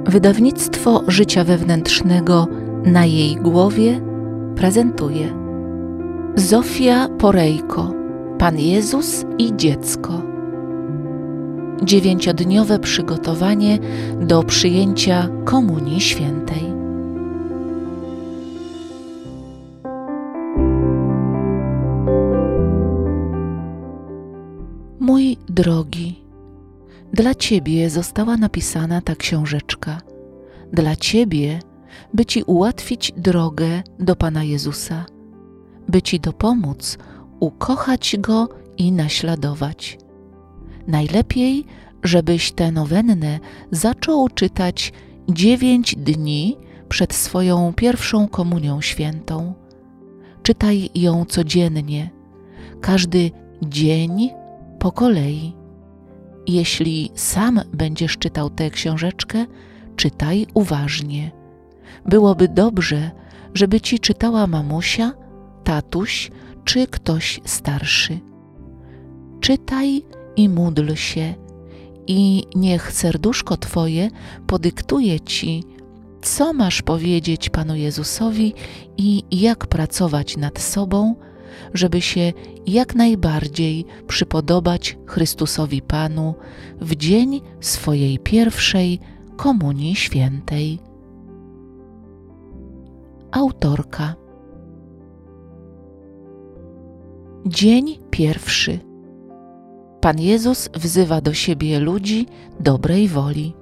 Wydawnictwo Życia Wewnętrznego na jej głowie prezentuje Zofia Porejko, Pan Jezus i dziecko. 9-dniowe przygotowanie do przyjęcia Komunii Świętej. Mój drogi, dla Ciebie została napisana ta książeczka. Dla Ciebie, by Ci ułatwić drogę do Pana Jezusa, by Ci dopomóc ukochać Go i naśladować. Najlepiej, żebyś tę nowennę zaczął czytać 9 dni przed swoją pierwszą Komunią Świętą. Czytaj ją codziennie, każdy dzień po kolei. Jeśli sam będziesz czytał tę książeczkę, czytaj uważnie. Byłoby dobrze, żeby Ci czytała mamusia, tatuś czy ktoś starszy. Czytaj i módl się i niech serduszko Twoje podyktuje Ci, co masz powiedzieć Panu Jezusowi i jak pracować nad sobą, żeby się jak najbardziej przypodobać Chrystusowi Panu w dzień swojej pierwszej Komunii Świętej. Autorka. Dzień pierwszy. Pan Jezus wzywa do siebie ludzi dobrej woli.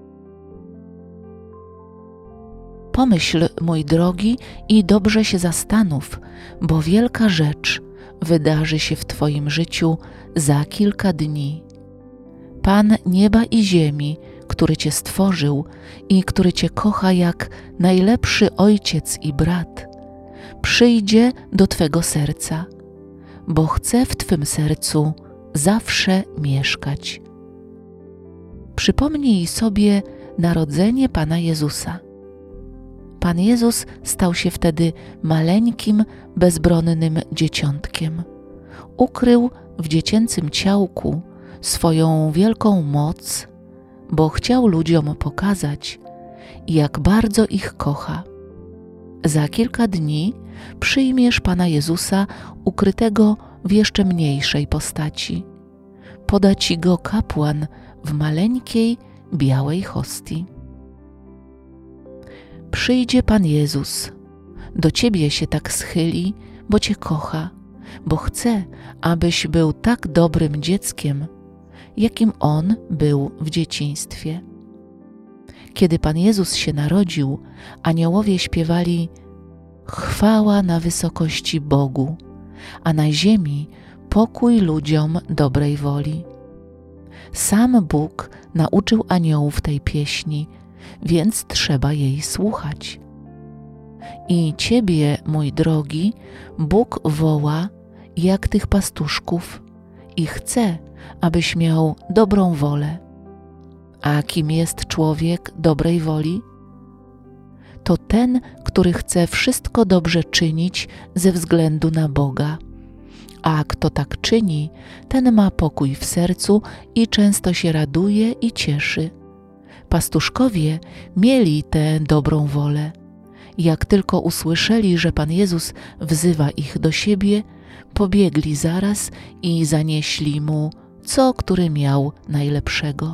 Pomyśl, mój drogi, i dobrze się zastanów, bo wielka rzecz wydarzy się w Twoim życiu za kilka dni. Pan nieba i ziemi, który Cię stworzył i który Cię kocha jak najlepszy ojciec i brat, przyjdzie do Twego serca, bo chce w Twym sercu zawsze mieszkać. Przypomnij sobie narodzenie Pana Jezusa. Pan Jezus stał się wtedy maleńkim, bezbronnym dzieciątkiem. Ukrył w dziecięcym ciałku swoją wielką moc, bo chciał ludziom pokazać, jak bardzo ich kocha. Za kilka dni przyjmiesz Pana Jezusa ukrytego w jeszcze mniejszej postaci. Poda Ci Go kapłan w maleńkiej, białej hostii. Przyjdzie Pan Jezus, do Ciebie się tak schyli, bo Cię kocha, bo chce, abyś był tak dobrym dzieckiem, jakim On był w dzieciństwie. Kiedy Pan Jezus się narodził, aniołowie śpiewali: chwała na wysokości Bogu, a na ziemi pokój ludziom dobrej woli. Sam Bóg nauczył aniołów tej pieśni, więc trzeba jej słuchać. I Ciebie, mój drogi, Bóg woła jak tych pastuszków i chce, abyś miał dobrą wolę. A kim jest człowiek dobrej woli? To ten, który chce wszystko dobrze czynić ze względu na Boga. A kto tak czyni, ten ma pokój w sercu i często się raduje i cieszy. Pastuszkowie mieli tę dobrą wolę. Jak tylko usłyszeli, że Pan Jezus wzywa ich do siebie, pobiegli zaraz i zanieśli Mu, co który miał najlepszego.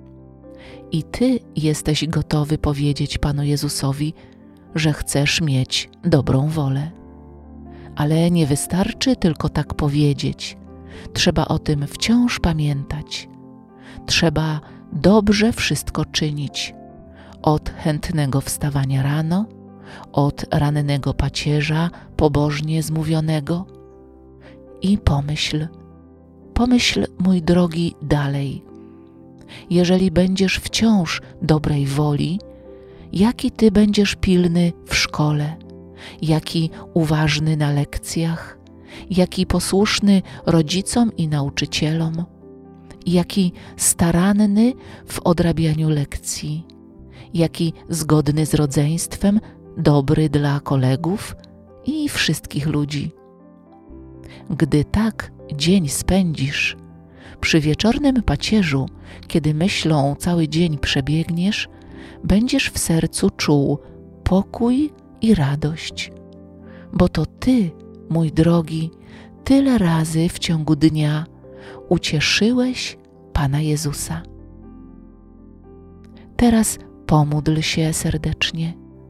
I Ty jesteś gotowy powiedzieć Panu Jezusowi, że chcesz mieć dobrą wolę. Ale nie wystarczy tylko tak powiedzieć. Trzeba o tym wciąż pamiętać. Trzeba dobrze wszystko czynić. Od chętnego wstawania rano, od rannego pacierza pobożnie zmówionego. I pomyśl, mój drogi, dalej. Jeżeli będziesz wciąż dobrej woli, jaki Ty będziesz pilny w szkole, jaki uważny na lekcjach, jaki posłuszny rodzicom i nauczycielom, jaki staranny w odrabianiu lekcji, jaki zgodny z rodzeństwem, dobry dla kolegów i wszystkich ludzi. Gdy tak dzień spędzisz, przy wieczornym pacierzu, kiedy myślą cały dzień przebiegniesz, będziesz w sercu czuł pokój i radość, bo to Ty, mój drogi, tyle razy w ciągu dnia ucieszyłeś Pana Jezusa. Teraz pomódl się serdecznie.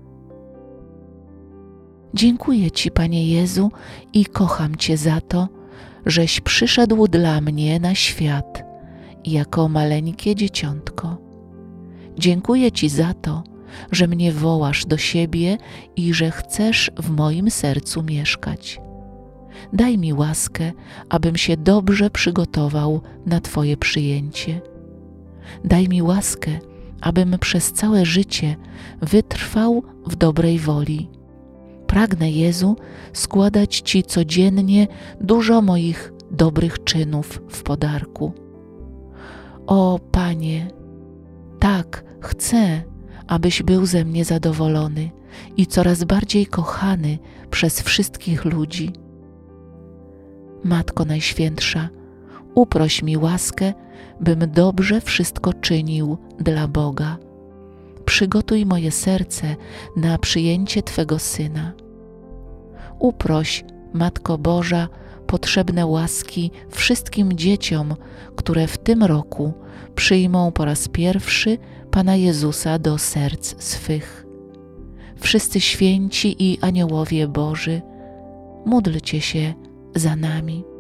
Dziękuję Ci, Panie Jezu, i kocham Cię za to, żeś przyszedł dla mnie na świat jako maleńkie dzieciątko. Dziękuję Ci za to, że mnie wołasz do siebie i że chcesz w moim sercu mieszkać. Daj mi łaskę, abym się dobrze przygotował na Twoje przyjęcie. Daj mi łaskę, abym przez całe życie wytrwał w dobrej woli. Pragnę, Jezu, składać Ci codziennie dużo moich dobrych czynów w podarku. O Panie, tak, chcę, abyś był ze mnie zadowolony i coraz bardziej kochany przez wszystkich ludzi. Matko Najświętsza, uproś mi łaskę, bym dobrze wszystko czynił dla Boga. Przygotuj moje serce na przyjęcie Twego Syna. Uproś, Matko Boża, potrzebne łaski wszystkim dzieciom, które w tym roku przyjmą po raz pierwszy Pana Jezusa do serc swych. Wszyscy święci i aniołowie Boży, módlcie się za nami.